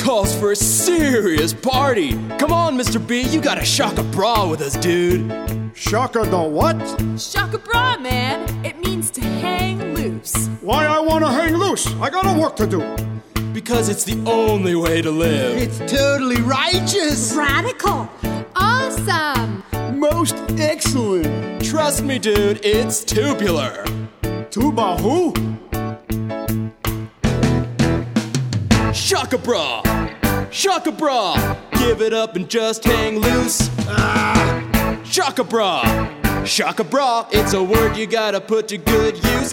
calls for a serious party. Come on, Mr. B, you gotta shock a bra with us, dude. Shaka the what? Shaka bra, man. It means to hang loose. Why I wanna hang loose? I got work to do. Because it's the only way to live. It's totally righteous. Radical. Awesome. Most excellent. Trust me, dude, it's tubular. Tuba who? Shaka bra! Shaka bra! Give it up and just hang loose. Shaka bra! Shaka bra, it's a word you gotta put to good use.